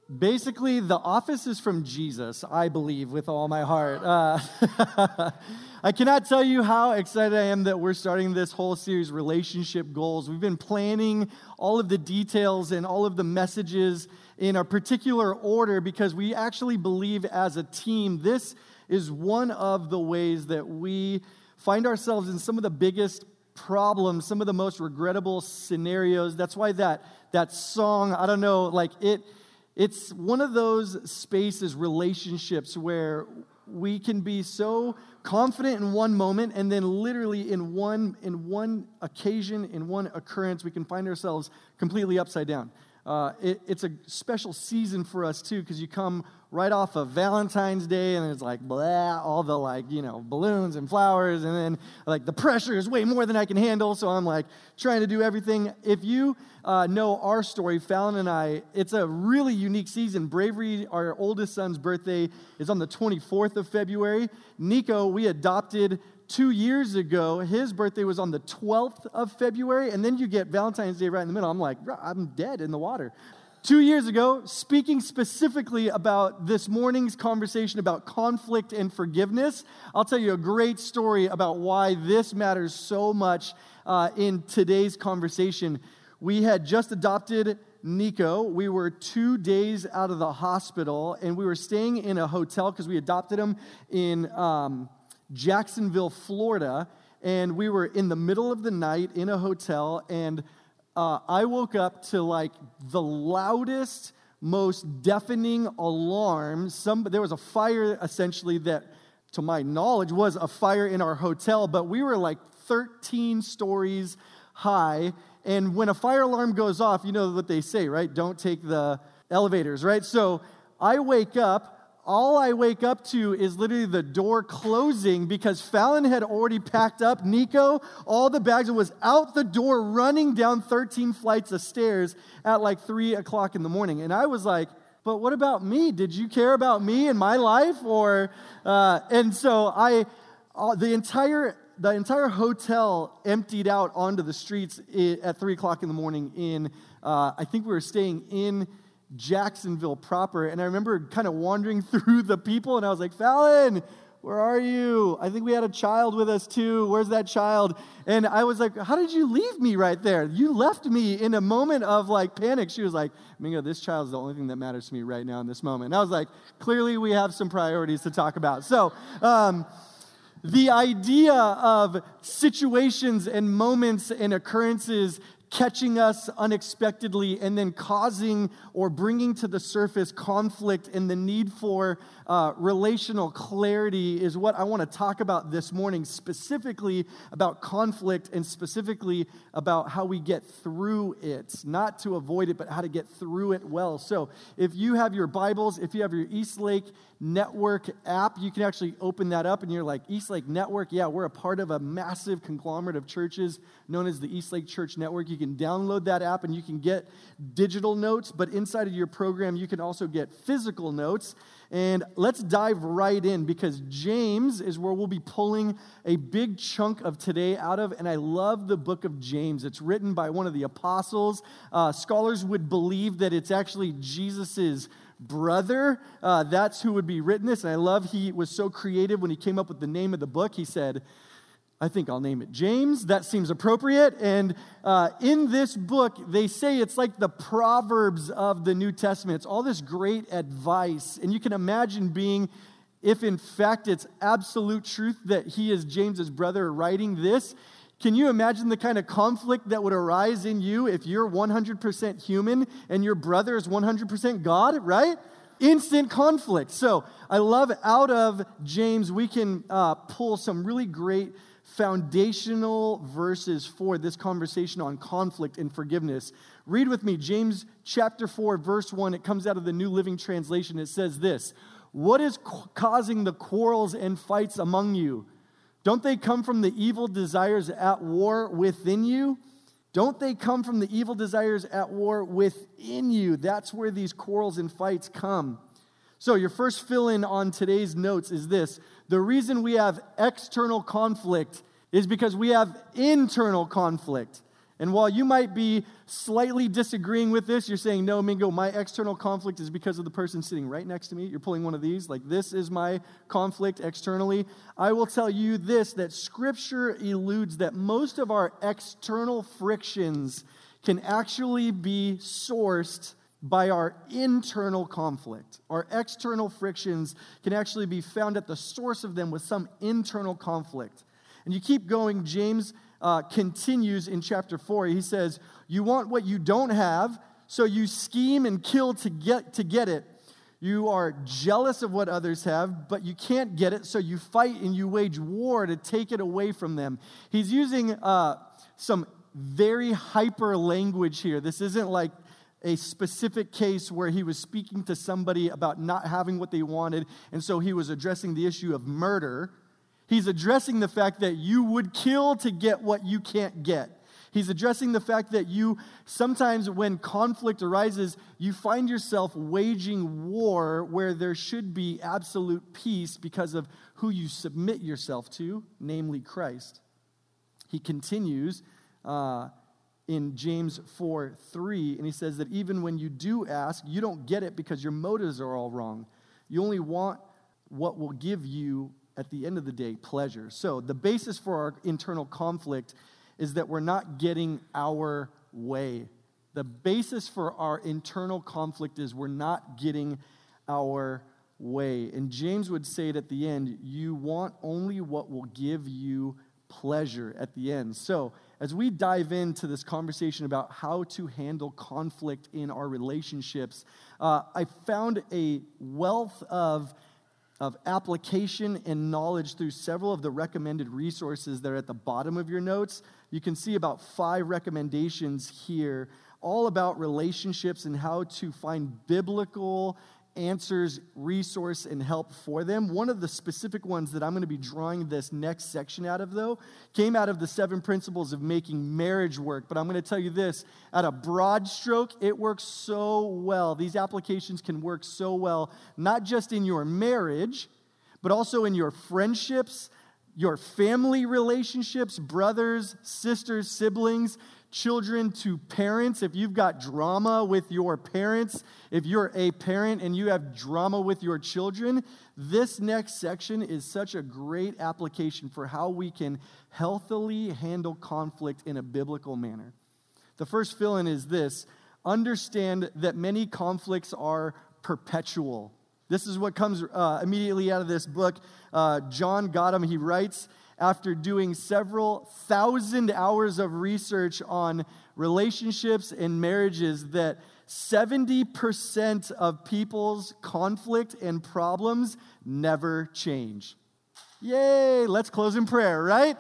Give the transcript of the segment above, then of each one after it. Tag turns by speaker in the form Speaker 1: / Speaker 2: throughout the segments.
Speaker 1: Basically, The Office is from Jesus, I believe, with all my heart. I cannot tell you how excited I am that we're starting this whole series, Relationship Goals. We've been planning all of the details and all of the messages in a particular order because we actually believe as a team this is one of the ways that we find ourselves in some of the biggest problems, some of the most regrettable scenarios. That's why that song, I don't know, it's one of those spaces, relationships, where we can be so confident in one moment, and then literally in one occasion, in one occurrence, we can find ourselves completely upside down. It's a special season for us, too, because you come right off of Valentine's Day, and it's like, blah, all the, balloons and flowers, and then, the pressure is way more than I can handle, so I'm, trying to do everything. If you know our story, Fallon and I, it's a really unique season. Bravery, our oldest son's birthday, is on the 24th of February. Nico, we adopted 2 years ago. His birthday was on the 12th of February, and then you get Valentine's Day right in the middle. I'm like, I'm dead in the water. 2 years ago, speaking specifically about this morning's conversation about conflict and forgiveness, I'll tell you a great story about why this matters so much in today's conversation. We had just adopted Nico. We were 2 days out of the hospital, and we were staying in a hotel because we adopted him in Jacksonville, Florida, and we were in the middle of the night in a hotel, and I woke up to the loudest, most deafening alarm. There was a fire, essentially, that, to my knowledge, was a fire in our hotel, but we were 13 stories high, and when a fire alarm goes off, you know what they say, right? Don't take the elevators, right? So I wake up. All I wake up to is literally the door closing because Fallon had already packed up Nico, all the bags, and was out the door running down 13 flights of stairs at 3 o'clock in the morning. And I was like, but what about me? Did you care about me and my life? And so the entire hotel emptied out onto the streets at 3 o'clock in the morning I think we were staying in Jacksonville proper, and I remember kind of wandering through the people, and I was like, Fallon, where are you? I think we had a child with us too. Where's that child? And I was like, how did you leave me right there? You left me in a moment of panic. She was like, Mingo, this child's the only thing that matters to me right now in this moment. And I was like, clearly we have some priorities to talk about. So, the idea of situations and moments and occurrences catching us unexpectedly and then causing or bringing to the surface conflict and the need for relational clarity is what I want to talk about this morning, specifically about conflict and specifically about how we get through it, not to avoid it, but how to get through it well. So if you have your Bibles, if you have your Eastlake Network app, you can actually open that up and you're like, Eastlake Network? Yeah, we're a part of a massive conglomerate of churches known as the Eastlake Church Network. You can download that app and you can get digital notes, but inside of your program, you can also get physical notes. And let's dive right in because James is where we'll be pulling a big chunk of today out of, and I love the book of James. It's written by one of the apostles. Scholars would believe that it's actually Jesus's brother. That's who would be written this, and I love he was so creative when he came up with the name of the book. He said, I think I'll name it James. That seems appropriate. And in this book, they say it's like the Proverbs of the New Testament. It's all this great advice. And you can imagine being, if in fact it's absolute truth that he is James's brother writing this, can you imagine the kind of conflict that would arise in you if you're 100% human and your brother is 100% God, right? Instant conflict. So I love out of James, we can pull some really great foundational verses for this conversation on conflict and forgiveness. Read with me, James chapter 4, verse 1. It comes out of the New Living Translation. It says this, what is causing the quarrels and fights among you? Don't they come from the evil desires at war within you? Don't they come from the evil desires at war within you? That's where these quarrels and fights come. So your first fill-in on today's notes is this. The reason we have external conflict is because we have internal conflict. And while you might be slightly disagreeing with this, you're saying, no, Mingo, my external conflict is because of the person sitting right next to me. You're pulling one of these, like this is my conflict externally. I will tell you this, that Scripture eludes that most of our external frictions can actually be sourced by our internal conflict. Our external frictions can actually be found at the source of them with some internal conflict. And you keep going, James continues in chapter 4. He says, you want what you don't have, so you scheme and kill to get it. You are jealous of what others have, but you can't get it, so you fight and you wage war to take it away from them. He's using some very hyper language here. This isn't like a specific case where he was speaking to somebody about not having what they wanted, and so he was addressing the issue of murder. He's addressing the fact that you would kill to get what you can't get. He's addressing the fact that you, sometimes when conflict arises, you find yourself waging war where there should be absolute peace because of who you submit yourself to, namely Christ. He continues in James 4:3, and he says that even when you do ask, you don't get it because your motives are all wrong. You only want what will give you, at the end of the day, pleasure. So the basis for our internal conflict is that we're not getting our way. The basis for our internal conflict is we're not getting our way. And James would say it at the end, you want only what will give you pleasure at the end. So as we dive into this conversation about how to handle conflict in our relationships, I found a wealth of application and knowledge through several of the recommended resources that are at the bottom of your notes. You can see about 5 recommendations here, all about relationships and how to find biblical answers, resource, and help for them. One of the specific ones that I'm going to be drawing this next section out of, though, came out of the 7 principles of making marriage work. But I'm going to tell you this, at a broad stroke, it works so well. These applications can work so well, not just in your marriage, but also in your friendships, your family relationships, brothers, sisters, siblings, children to parents. If you've got drama with your parents, if you're a parent and you have drama with your children, this next section is such a great application for how we can healthily handle conflict in a biblical manner. The first fill-in is this: understand that many conflicts are perpetual. This is what comes immediately out of this book. John Gottman, he writes, after doing several thousand hours of research on relationships and marriages, that 70% of people's conflict and problems never change. Yay, let's close in prayer, right?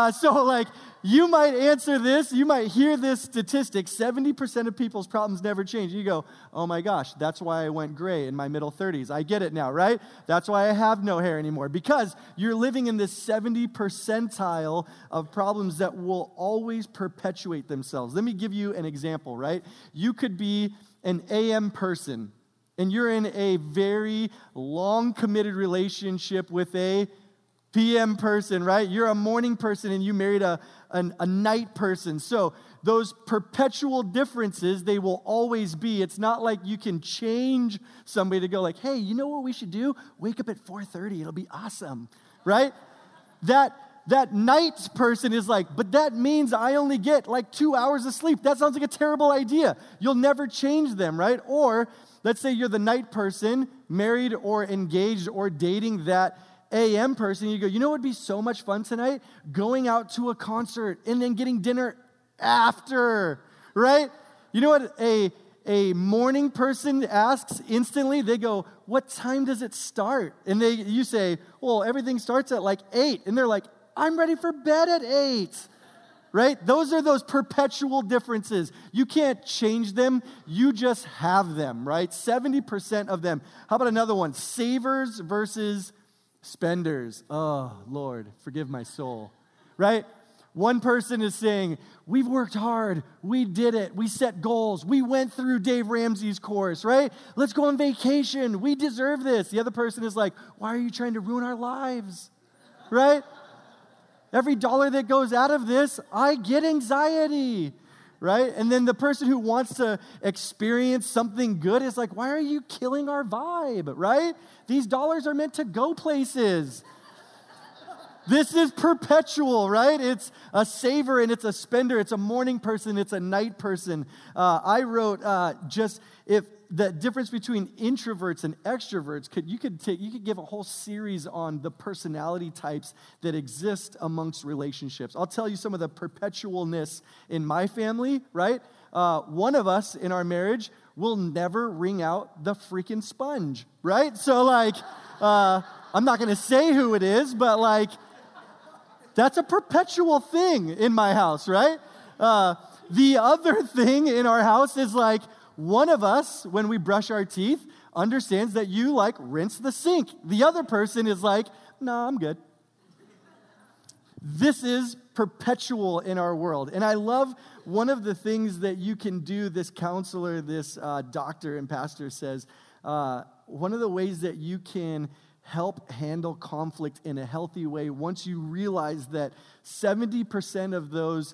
Speaker 1: You might answer this, you might hear this statistic, 70% of people's problems never change. You go, oh my gosh, that's why I went gray in my middle 30s. I get it now, right? That's why I have no hair anymore, because you're living in this 70 percentile of problems that will always perpetuate themselves. Let me give you an example, right? You could be an AM person, and you're in a very long committed relationship with a PM person, right? You're a morning person and you married a night person. So those perpetual differences, they will always be. It's not like you can change somebody to go like, hey, you know what we should do? Wake up at 4:30. It'll be awesome, right? That night person is like, but that means I only get like 2 hours of sleep. That sounds like a terrible idea. You'll never change them, right? Or let's say you're the night person, married or engaged or dating that AM person, you go, you know what would be so much fun tonight? Going out to a concert and then getting dinner after, right? You know what a morning person asks instantly? They go, what time does it start? And you say, well, everything starts at like 8. And they're like, I'm ready for bed at 8. Right? Those are those perpetual differences. You can't change them. You just have them, right? 70% of them. How about another one? Savers versus spenders. Oh, Lord, forgive my soul, right? One person is saying, we've worked hard, we did it, we set goals, we went through Dave Ramsey's course, right? Let's go on vacation, we deserve this. The other person is like, why are you trying to ruin our lives, right? Every dollar that goes out of this, I get anxiety. right? And then the person who wants to experience something good is like, why are you killing our vibe, right? These dollars are meant to go places. This is perpetual, right? It's a saver and it's a spender. It's a morning person. It's a night person. I wrote if the difference between introverts and extroverts. You could give a whole series on the personality types that exist amongst relationships. I'll tell you some of the perpetualness in my family, right? One of us in our marriage will never wring out the freaking sponge, right? So I'm not going to say who it is, but that's a perpetual thing in my house, right? The other thing in our house is one of us, when we brush our teeth, understands that you rinse the sink. The other person is nah, I'm good. This is perpetual in our world. And I love one of the things that you can do, this counselor, this doctor and pastor says, one of the ways that you can help handle conflict in a healthy way, once you realize that 70% of those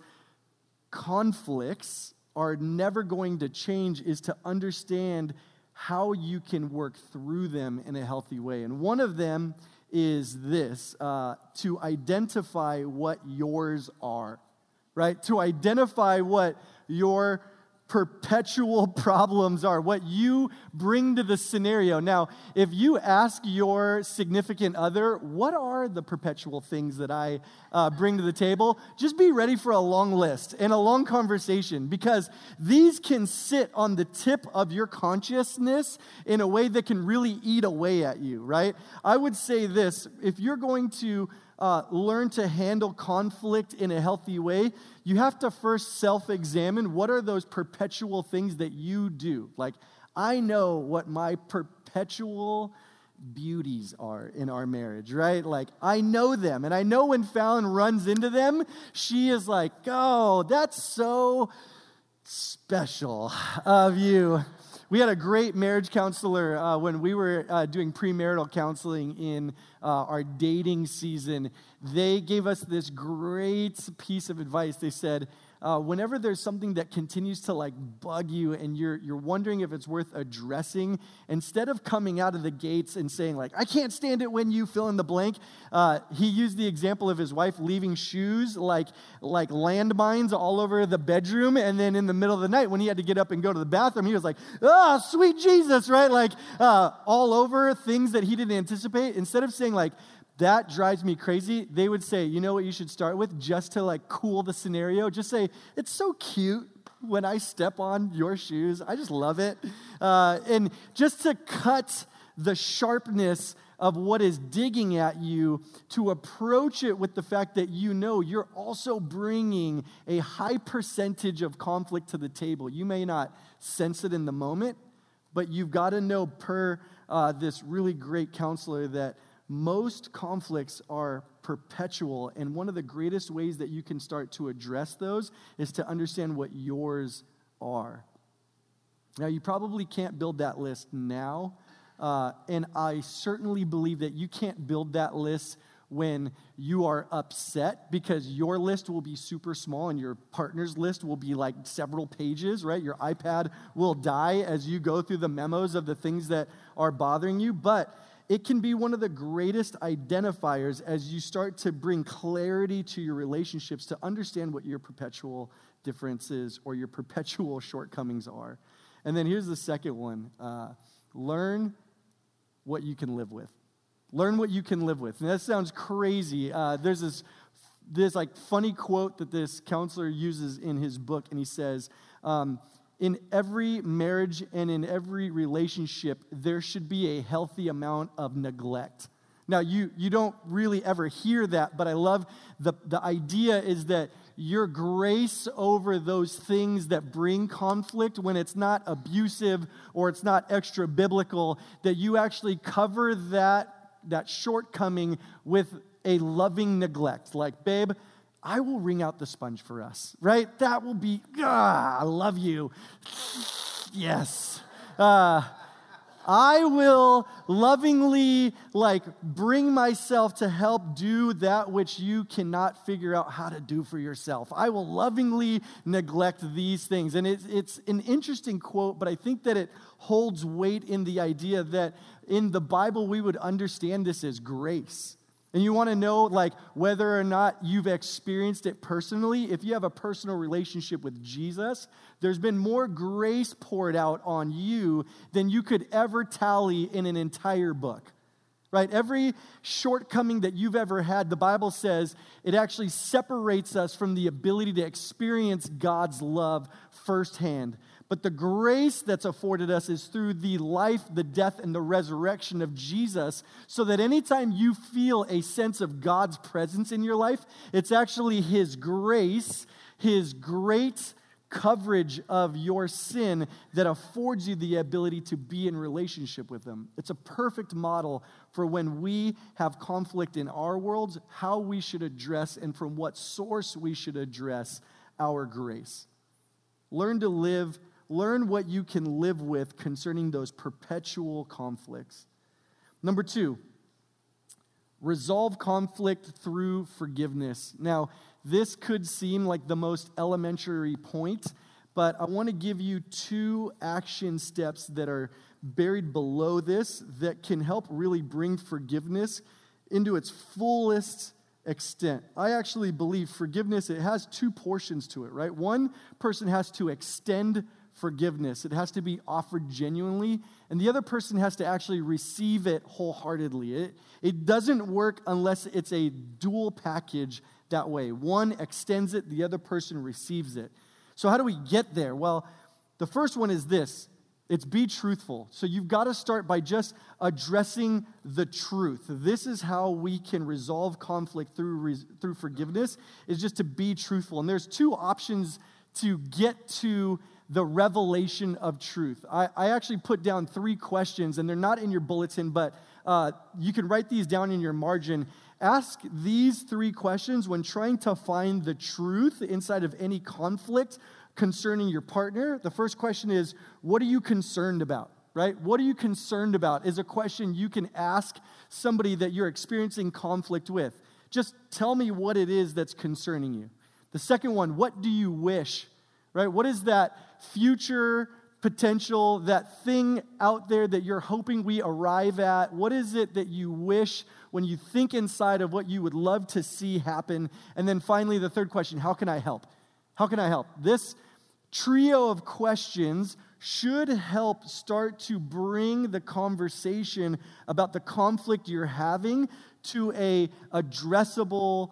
Speaker 1: conflicts are never going to change, is to understand how you can work through them in a healthy way. And one of them is this, to identify what yours are, right? To identify what your perpetual problems are, what you bring to the scenario. Now, if you ask your significant other, what are the perpetual things that I bring to the table? Just be ready for a long list and a long conversation, because these can sit on the tip of your consciousness in a way that can really eat away at you, right? I would say this, if you're going to learn to handle conflict in a healthy way, you have to first self-examine what are those perpetual things that you do. I know what my perpetual beauties are in our marriage, right? I know them, and I know when Fallon runs into them, she is oh, that's so special of you. We had a great marriage counselor when we were doing premarital counseling in our dating season. They gave us this great piece of advice. They said, whenever there's something that continues to bug you and you're wondering if it's worth addressing, instead of coming out of the gates and saying I can't stand it when you fill in the blank, he used the example of his wife leaving shoes like landmines all over the bedroom, and then in the middle of the night when he had to get up and go to the bathroom, he was oh, sweet Jesus, right? All over things that he didn't anticipate. Instead of saying that drives me crazy, they would say, you know what you should start with, just to cool the scenario? Just say, it's so cute when I step on your shoes. I just love it. And just to cut the sharpness of what is digging at you, to approach it with the fact that you're also bringing a high percentage of conflict to the table. You may not sense it in the moment, but you've got to know per this really great counselor that most conflicts are perpetual, and one of the greatest ways that you can start to address those is to understand what yours are. Now, you probably can't build that list now, and I certainly believe that you can't build that list when you are upset, because your list will be super small and your partner's list will be several pages, right? Your iPad will die as you go through the memos of the things that are bothering you, but it can be one of the greatest identifiers as you start to bring clarity to your relationships, to understand what your perpetual differences or your perpetual shortcomings are. And then here's the second one. Learn what you can live with. Learn what you can live with. And that sounds crazy. There's this funny quote that this counselor uses in his book, and he says, in every marriage and in every relationship, there should be a healthy amount of neglect. Now, you don't really ever hear that, but I love the idea is that your grace over those things that bring conflict, when it's not abusive or it's not extra biblical, that you actually cover that shortcoming with a loving neglect. Babe, I will wring out the sponge for us, right? That will be, I love you. Yes. I will lovingly bring myself to help do that which you cannot figure out how to do for yourself. I will lovingly neglect these things. And it's an interesting quote, but I think that it holds weight in the idea that in the Bible we would understand this as grace. And you want to know whether or not you've experienced it personally. If you have a personal relationship with Jesus, there's been more grace poured out on you than you could ever tally in an entire book. Right? Every shortcoming that you've ever had, the Bible says it actually separates us from the ability to experience God's love firsthand. But the grace that's afforded us is through the life, the death, and the resurrection of Jesus, so that anytime you feel a sense of God's presence in your life, it's actually His grace, His great coverage of your sin that affords you the ability to be in relationship with Him. It's a perfect model for when we have conflict in our worlds, how we should address and from what source we should address our grace. Learn what you can live with concerning those perpetual conflicts. Number 2, resolve conflict through forgiveness. Now, this could seem like the most elementary point, but I want to give you 2 action steps that are buried below this that can help really bring forgiveness into its fullest extent. I actually believe forgiveness, it has 2 portions to it, right? One person has to extend forgiveness. It has to be offered genuinely, and the other person has to actually receive it wholeheartedly. It doesn't work unless it's a dual package that way. One extends it, the other person receives it. So how do we get there? Well, the first one is this. It's be truthful. So you've got to start by just addressing the truth. This is how we can resolve conflict through forgiveness, is just to be truthful. And there's 2 options to get to the revelation of truth. I actually put down 3 questions, and they're not in your bulletin, but you can write these down in your margin. Ask these 3 questions when trying to find the truth inside of any conflict concerning your partner. The first question is, what are you concerned about? Right? What are you concerned about is a question you can ask somebody that you're experiencing conflict with. Just tell me what it is that's concerning you. The second one, what do you wish? Right? What is that future potential, that thing out there that you're hoping we arrive at? What is it that you wish when you think inside of what you would love to see happen? And then finally, the third question, how can I help? How can I help? This trio of questions should help start to bring the conversation about the conflict you're having to a addressable,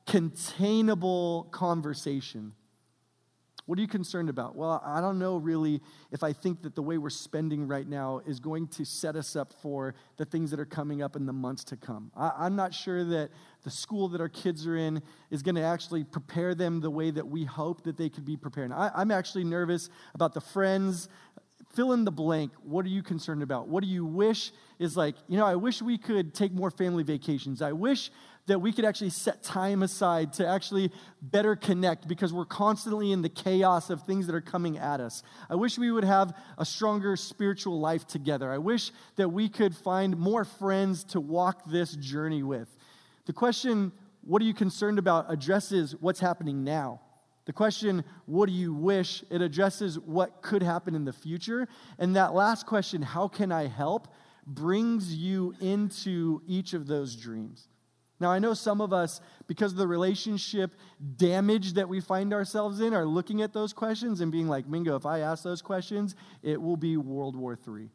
Speaker 1: containable conversation. What are you concerned about? Well, I don't know really if I think that the way we're spending right now is going to set us up for the things that are coming up in the months to come. I'm not sure that the school that our kids are in is going to actually prepare them the way that we hope that they could be prepared. I'm actually nervous about the friends. Fill in the blank. What are you concerned about? What do you wish is I wish we could take more family vacations. I wish that we could actually set time aside to actually better connect because we're constantly in the chaos of things that are coming at us. I wish we would have a stronger spiritual life together. I wish that we could find more friends to walk this journey with. The question, what are you concerned about, addresses what's happening now. The question, what do you wish, it addresses what could happen in the future. And that last question, how can I help, brings you into each of those dreams. Now, I know some of us, because of the relationship damage that we find ourselves in, are looking at those questions and being like, Mingo, if I ask those questions, it will be World War III.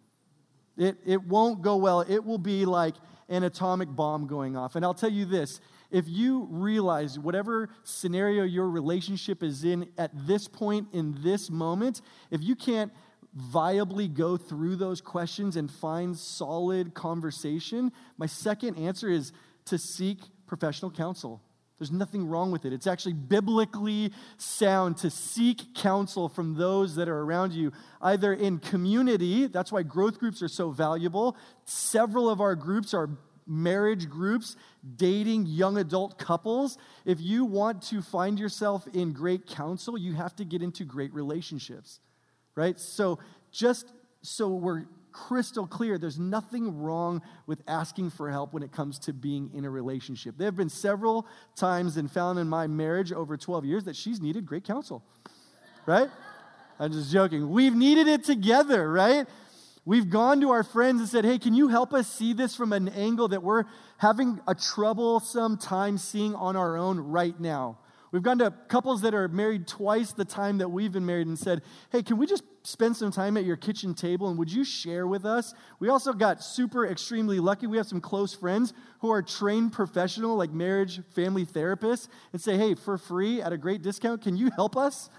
Speaker 1: It won't go well. It will be like an atomic bomb going off. And I'll tell you this, if you realize whatever scenario your relationship is in at this point, in this moment, if you can't viably go through those questions and find solid conversation, my second answer is to seek professional counsel. There's nothing wrong with it. It's actually biblically sound to seek counsel from those that are around you, either in community. That's why growth groups are so valuable. Several of our groups are marriage groups, dating young adult couples. If you want to find yourself in great counsel, you have to get into great relationships, right? So just so we're crystal clear. There's nothing wrong with asking for help when it comes to being in a relationship. There have been several times found in my marriage over 12 years that she's needed great counsel, right? I'm just joking. We've needed it together, right? We've gone to our friends and said, hey, can you help us see this from an angle that we're having a troublesome time seeing on our own right now? We've gone to couples that are married twice the time that we've been married and said, hey, can we just spend some time at your kitchen table and would you share with us? We also got super extremely lucky. We have some close friends who are trained professional, like marriage, family therapists, and say, hey, for free at a great discount, can you help us?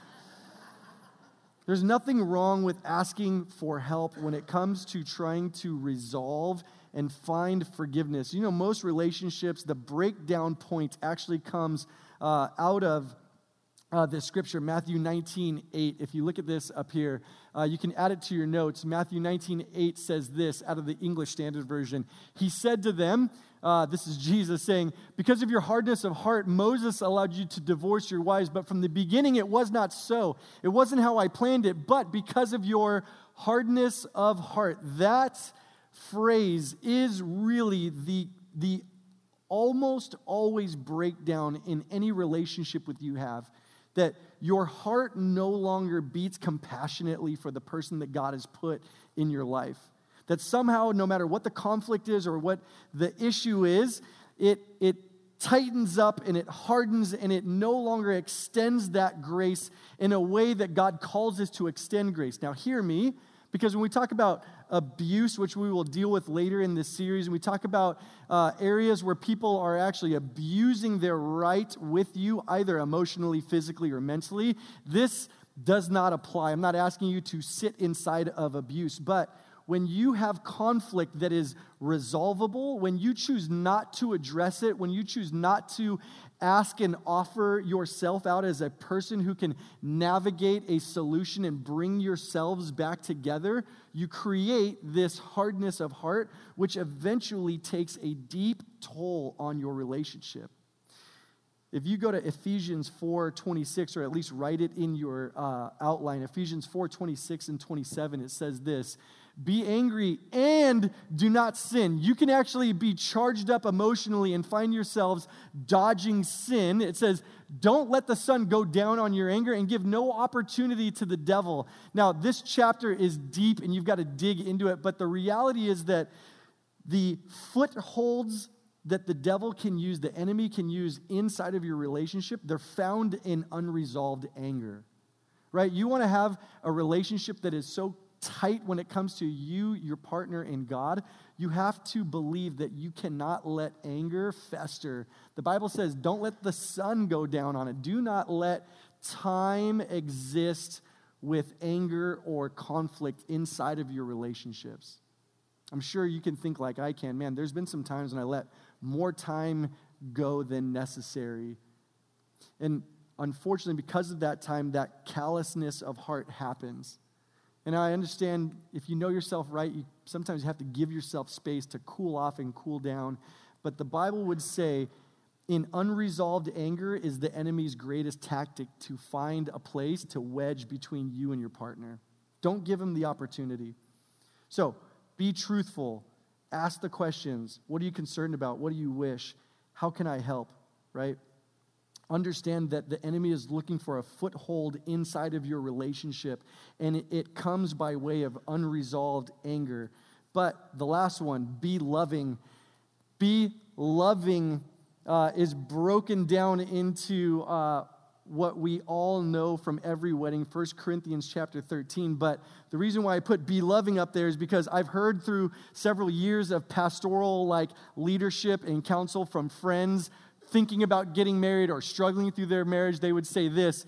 Speaker 1: There's nothing wrong with asking for help when it comes to trying to resolve and find forgiveness. You know, most relationships, the breakdown point actually comes out of this scripture, Matthew 19:8. If you look at this up here, you can add it to your notes. Matthew 19:8 says this out of the English Standard Version. He said to them, this is Jesus saying, because of your hardness of heart, Moses allowed you to divorce your wives, but from the beginning it was not so. It wasn't how I planned it, but because of your hardness of heart. That phrase is really the almost always breakdown in any relationship with you have, that your heart no longer beats compassionately for the person that God has put in your life. That somehow, no matter what the conflict is or what the issue is, it tightens up and it hardens and it no longer extends that grace in a way that God calls us to extend grace. Now, hear me, because when we talk about abuse, which we will deal with later in this series, and we talk about areas where people are actually abusing their right with you, either emotionally, physically, or mentally, this does not apply. I'm not asking you to sit inside of abuse, but when you have conflict that is resolvable, when you choose not to address it, when you choose not to ask and offer yourself out as a person who can navigate a solution and bring yourselves back together, you create this hardness of heart, which eventually takes a deep toll on your relationship. If you go to Ephesians 4:26, or at least write it in your outline, Ephesians 4:26 and 27, it says this: be angry and do not sin. You can actually be charged up emotionally and find yourselves dodging sin. It says, don't let the sun go down on your anger and give no opportunity to the devil. Now, this chapter is deep and you've got to dig into it, but the reality is that the footholds that the devil can use, the enemy can use inside of your relationship, they're found in unresolved anger, right? You want to have a relationship that is so tight when it comes to you, your partner, and God. You have to believe that you cannot let anger fester. The Bible says, don't let the sun go down on it. Do not let time exist with anger or conflict inside of your relationships. I'm sure you can think like I can. Man, there's been some times when I let more time go than necessary. And unfortunately, because of that time, that callousness of heart happens. And I understand if you know yourself right, you sometimes have to give yourself space to cool off and cool down. But the Bible would say, in unresolved anger is the enemy's greatest tactic to find a place to wedge between you and your partner. Don't give him the opportunity. So, be truthful. Ask the questions. What are you concerned about? What do you wish? How can I help? Right? Understand that the enemy is looking for a foothold inside of your relationship, and it comes by way of unresolved anger. But the last one, be loving. Be loving is broken down into what we all know from every wedding, 1 Corinthians chapter 13. But the reason why I put be loving up there is because I've heard through several years of pastoral leadership and counsel from friends thinking about getting married or struggling through their marriage, they would say this,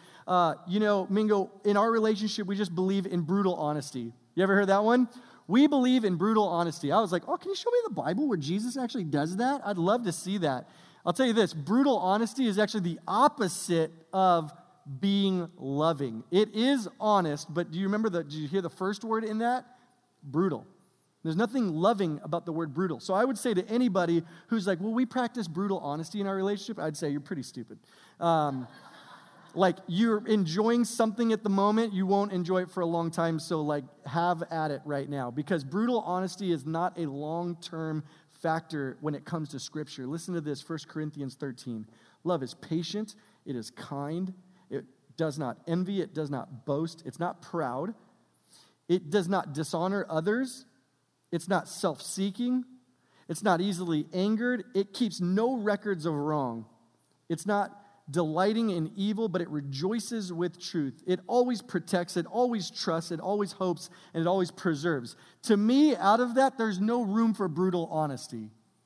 Speaker 1: Mingo, in our relationship, we just believe in brutal honesty. You ever heard that one? We believe in brutal honesty. I was like, can you show me the Bible where Jesus actually does that? I'd love to see that. I'll tell you this, brutal honesty is actually the opposite of being loving. It is honest, but do you remember did you hear the first word in that? Brutal. There's nothing loving about the word brutal. So I would say to anybody who's like, well, we practice brutal honesty in our relationship, I'd say you're pretty stupid. Like, you're enjoying something at the moment, you won't enjoy it for a long time, so, like, have at it right now. Because brutal honesty is not a long-term factor when it comes to Scripture. Listen to this, 1 Corinthians 13. Love is patient, it is kind, it does not envy, it does not boast, it's not proud, it does not dishonor others, it's not self-seeking, it's not easily angered, it keeps no records of wrong, it's not delighting in evil, but it rejoices with truth. It always protects, it always trusts, it always hopes, and it always preserves. To me, out of that, there's no room for brutal honesty.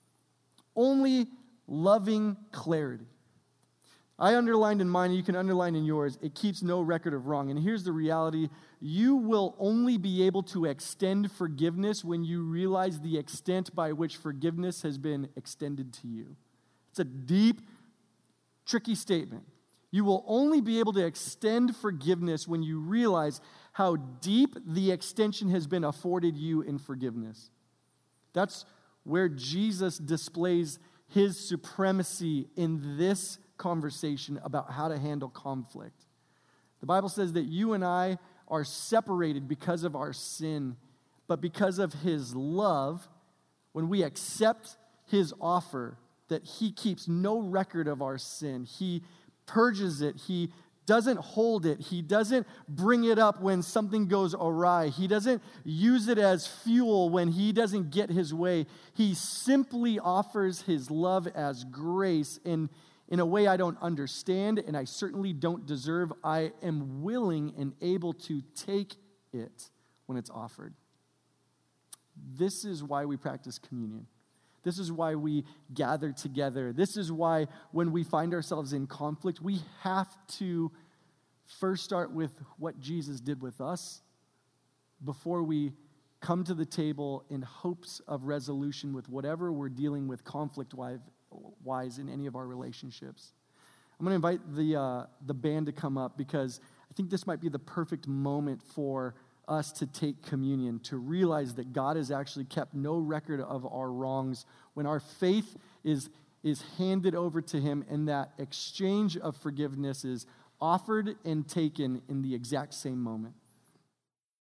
Speaker 1: Only loving clarity. I underlined in mine, and you can underline in yours, it keeps no record of wrong. And here's the reality. You will only be able to extend forgiveness when you realize the extent by which forgiveness has been extended to you. It's a deep, tricky statement. You will only be able to extend forgiveness when you realize how deep the extension has been afforded you in forgiveness. That's where Jesus displays his supremacy in this conversation about how to handle conflict. The Bible says that you and I are separated because of our sin, but because of his love, when we accept his offer, that he keeps no record of our sin. He purges it. He doesn't hold it. He doesn't bring it up when something goes awry. He doesn't use it as fuel when he doesn't get his way. He simply offers his love as grace in a way I don't understand and I certainly don't deserve. I am willing and able to take it when it's offered. This is why we practice communion. This is why we gather together. This is why when we find ourselves in conflict, we have to first start with what Jesus did with us before we come to the table in hopes of resolution with whatever we're dealing with conflict-wise in any of our relationships. I'm going to invite the band to come up because I think this might be the perfect moment for us to take communion, to realize that God has actually kept no record of our wrongs when our faith is handed over to him, and that exchange of forgiveness is offered and taken in the exact same moment.